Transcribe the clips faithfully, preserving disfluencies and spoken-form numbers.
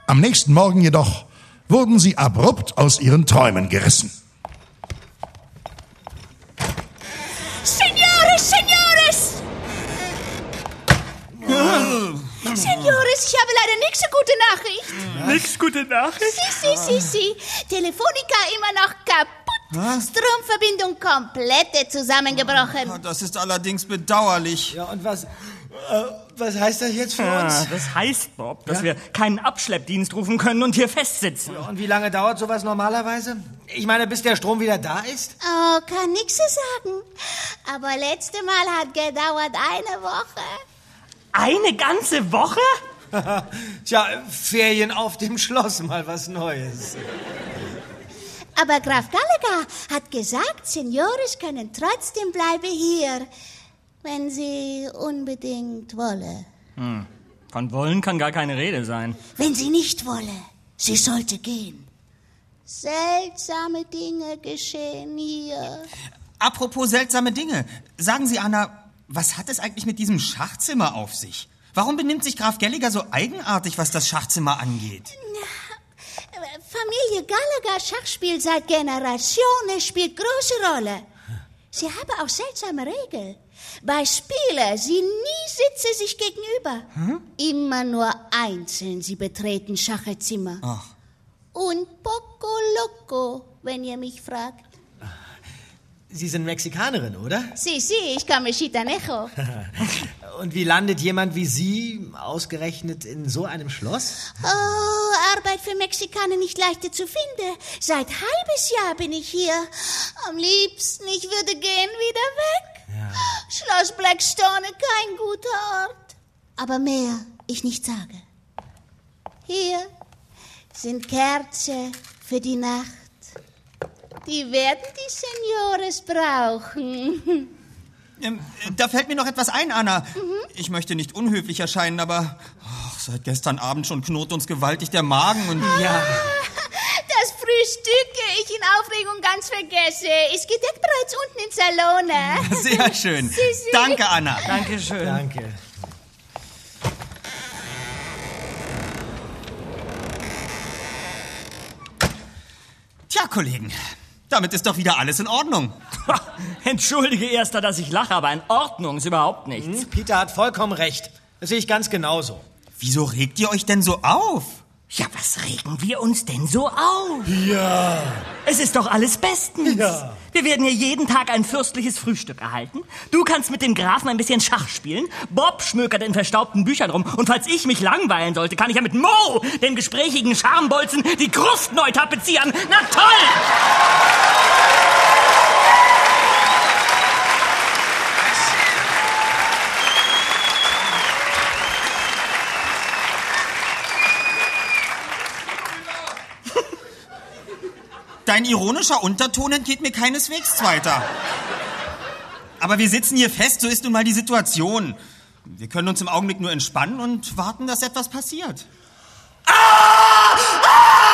Am nächsten Morgen jedoch wurden sie abrupt aus ihren Träumen gerissen. Señores, señores! Señores, ich habe leider nicht so gute Nachricht. Nix gute Nachricht? Si, si, si, si. Telefonica immer noch kaputt. Was? Stromverbindung komplett zusammengebrochen. Oh, das ist allerdings bedauerlich. Ja, und was, äh, was heißt das jetzt für uns? Ah, das heißt, Bob, dass Ja? wir keinen Abschleppdienst rufen können und hier festsitzen. Ja, und wie lange dauert sowas normalerweise? Ich meine, bis der Strom wieder da ist? Oh, kann nix so sagen. Aber letzte Mal hat gedauert eine Woche. Eine ganze Woche? Tja, Ferien auf dem Schloss, mal was Neues. Aber Graf Gallagher hat gesagt, Senores können trotzdem bleiben hier, wenn sie unbedingt wolle. Hm. Von wollen kann gar keine Rede sein. Wenn sie nicht wolle, sie sollte gehen. Seltsame Dinge geschehen hier. Apropos seltsame Dinge. Sagen Sie, Anna, was hat es eigentlich mit diesem Schachzimmer auf sich? Warum benimmt sich Graf Gallagher so eigenartig, was das Schachzimmer angeht? Familie Gallagher Schach spielt seit Generationen, spielt große Rolle. Sie haben auch seltsame Regeln. Bei Spielen, sie nie sitzen sich gegenüber. Hm? Immer nur einzeln, sie betreten Schachzimmer. Ach. Und poco loco, wenn ihr mich fragt. Sie sind Mexikanerin, oder? Si, si, ich komme Chitanejo. Und wie landet jemand wie Sie ausgerechnet in so einem Schloss? Oh, Arbeit für Mexikaner nicht leichter zu finden. Seit halbes Jahr bin ich hier. Am liebsten, ich würde gehen wieder weg. Ja. Schloss Blackstone, kein guter Ort. Aber mehr ich nicht sage. Hier sind Kerzen für die Nacht. Die werden die Senores brauchen. Ähm, da fällt mir noch etwas ein, Anna. Mhm. Ich möchte nicht unhöflich erscheinen, aber ach, seit gestern Abend schon knurrt uns gewaltig der Magen und... Ja. Das Frühstück ich in Aufregung ganz vergesse. Ist gedeckt bereits unten im Salon. Sehr schön. Si, si. Danke, Anna. Dankeschön. Danke. Tja, Kollegen, damit ist doch wieder alles in Ordnung. Entschuldige, Erster, dass ich lache, aber in Ordnung ist überhaupt nichts. Hm, Peter hat vollkommen recht. Das sehe ich ganz genauso. Wieso regt ihr euch denn so auf? Ja, was regen wir uns denn so auf? Ja. Es ist doch alles bestens. Ja. Wir werden hier jeden Tag ein fürstliches Frühstück erhalten. Du kannst mit dem Grafen ein bisschen Schach spielen. Bob schmökert in verstaubten Büchern rum. Und falls ich mich langweilen sollte, kann ich ja mit Mo, dem gesprächigen Schambolzen, die Kruft neu tapezieren. Na toll! Dein ironischer Unterton entgeht mir keineswegs, Zweiter. Aber wir sitzen hier fest, so ist nun mal die Situation. Wir können uns im Augenblick nur entspannen und warten, dass etwas passiert. Ah! Ah!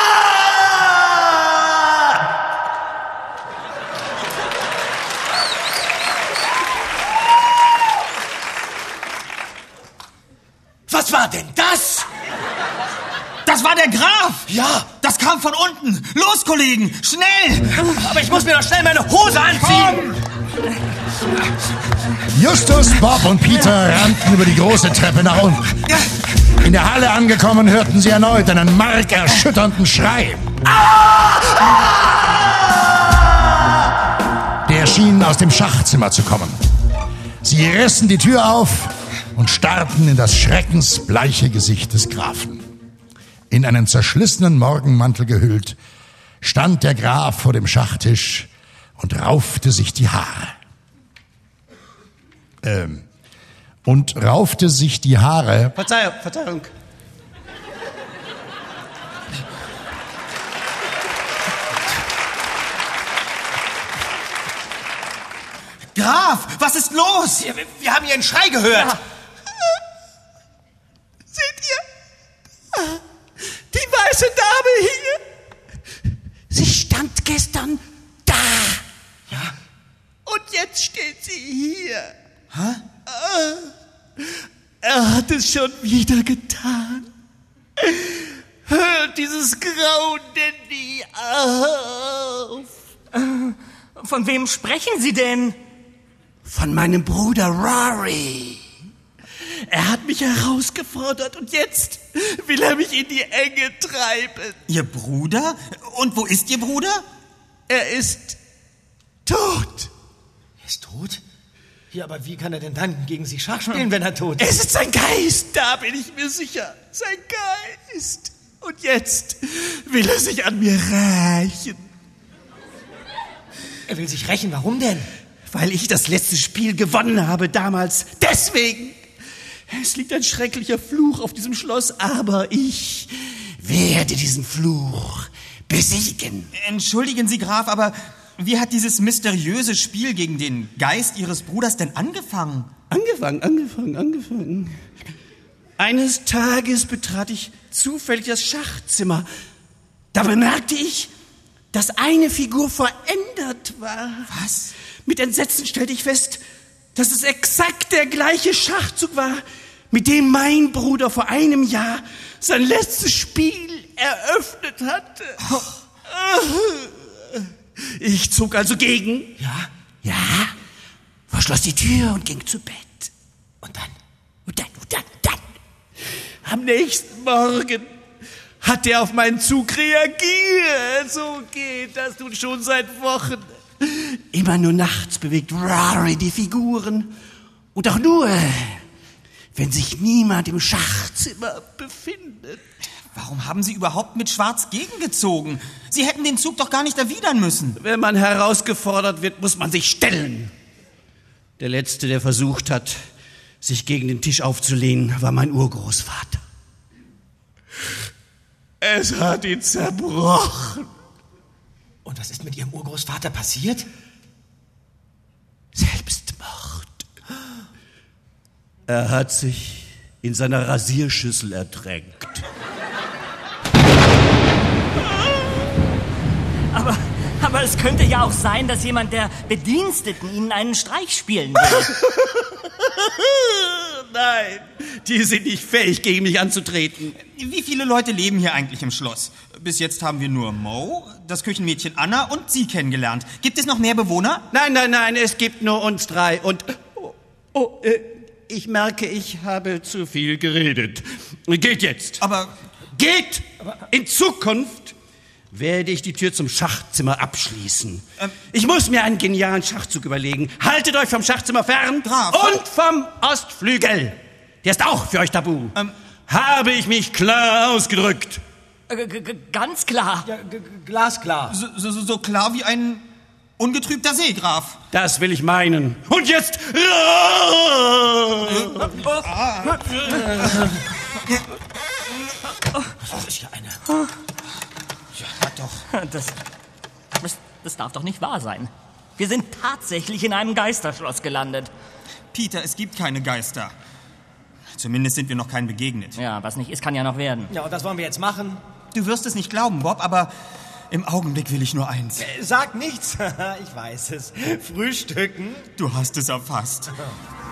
Was war denn das? Das war der Graf! Ja. Das kam von unten! Los, Kollegen, schnell! Aber ich muss mir doch schnell meine Hose anziehen! Justus, Bob und Peter rannten über die große Treppe nach unten. In der Halle angekommen, hörten sie erneut einen markerschütternden Schrei. Der schien aus dem Schachzimmer zu kommen. Sie rissen die Tür auf und starrten in das schreckensbleiche Gesicht des Grafen. In einen zerschlissenen Morgenmantel gehüllt, stand der Graf vor dem Schachtisch und raufte sich die Haare. Ähm, und raufte sich die Haare... Verzeihung, Verzeihung. Graf, was ist los? Wir, wir haben hier einen Schrei gehört. Ja. Seht ihr? Die weiße Dame hier. Sie stand gestern da. Ja. Und jetzt steht sie hier. Hä? Er hat es schon wieder getan. Hört hört dieses Grauen denn nie auf? Von wem sprechen Sie denn? Von meinem Bruder Rory. Er hat mich herausgefordert und jetzt will er mich in die Enge treiben. Ihr Bruder? Und wo ist Ihr Bruder? Er ist tot. Er ist tot? Ja, aber wie kann er denn dann gegen Sie Schach spielen, wenn er tot ist? Es ist sein Geist, da bin ich mir sicher. Sein Geist. Und jetzt will er sich an mir rächen. Er will sich rächen, warum denn? Weil ich das letzte Spiel gewonnen habe damals. Deswegen. Es liegt ein schrecklicher Fluch auf diesem Schloss, aber ich werde diesen Fluch besiegen. Entschuldigen Sie, Graf, aber wie hat dieses mysteriöse Spiel gegen den Geist Ihres Bruders denn angefangen? Angefangen, angefangen, angefangen. Eines Tages betrat ich zufällig das Schachzimmer. Da bemerkte ich, dass eine Figur verändert war. Was? Mit Entsetzen stellte ich fest, dass es exakt der gleiche Schachzug war, mit dem mein Bruder vor einem Jahr sein letztes Spiel eröffnet hatte. Ich zog also gegen. Ja? Ja, verschloss die Tür und ging zu Bett. Und dann? Und dann, und dann, dann. Am nächsten Morgen hat er auf meinen Zug reagiert. So geht das nun schon seit Wochen. Immer nur nachts bewegt Rory die Figuren. Und auch nur, wenn sich niemand im Schachzimmer befindet. Warum haben Sie überhaupt mit Schwarz gegengezogen? Sie hätten den Zug doch gar nicht erwidern müssen. Wenn man herausgefordert wird, muss man sich stellen. Der Letzte, der versucht hat, sich gegen den Tisch aufzulehnen, war mein Urgroßvater. Es hat ihn zerbrochen. Und was ist mit Ihrem Urgroßvater passiert? Selbstmord. Er hat sich in seiner Rasierschüssel ertränkt. Aber, aber es könnte ja auch sein, dass jemand der Bediensteten Ihnen einen Streich spielen will. Nein, die sind nicht fähig, gegen mich anzutreten. Wie viele Leute leben hier eigentlich im Schloss? Bis jetzt haben wir nur Mo, das Küchenmädchen Anna und Sie kennengelernt. Gibt es noch mehr Bewohner? Nein, nein, nein, es gibt nur uns drei. Und oh, oh, äh, ich merke, ich habe zu viel geredet. Geht jetzt. Aber... Geht! In Zukunft werde ich die Tür zum Schachzimmer abschließen. Ähm, ich muss mir einen genialen Schachzug überlegen. Haltet euch vom Schachzimmer fern. Graf. Und vom Ostflügel. Der ist auch für euch tabu. Ähm, Habe ich mich klar ausgedrückt? G- g- ganz klar. Ja, g- g- glasklar. so, so, so klar wie ein ungetrübter See, Graf. Das will ich meinen. Und jetzt... Das ist ja eine... Ja, doch. Das, das, das darf doch nicht wahr sein. Wir sind tatsächlich in einem Geisterschloss gelandet. Peter, es gibt keine Geister. Zumindest sind wir noch keinen begegnet. Ja, was nicht ist, kann ja noch werden. Ja, und was wollen wir jetzt machen? Du wirst es nicht glauben, Bob, aber im Augenblick will ich nur eins. Sag nichts. Ich weiß es. Frühstücken. Du hast es erfasst.